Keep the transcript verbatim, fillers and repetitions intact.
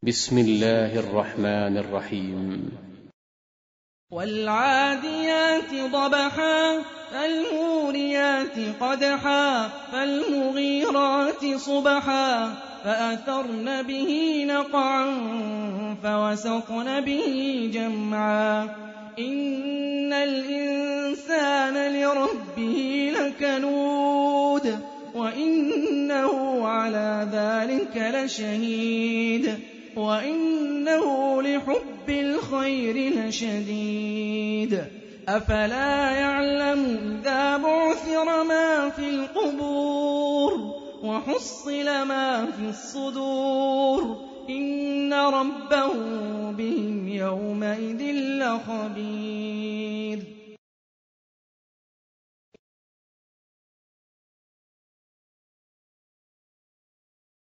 بسم الله الرحمن الرحيم. والعاديات ضبحا فالموريات قدحا فالمغيرات صبحا فأثرن به نقعا فوسطن به جمعا إن الإنسان لربه لكنود وإنه على ذلك لشهيد وإنه لحب الخير لشديد أفلا يعلم إذا بعثر ما في القبور وحصل ما في الصدور إن ربهم بهم يومئذ لخبير.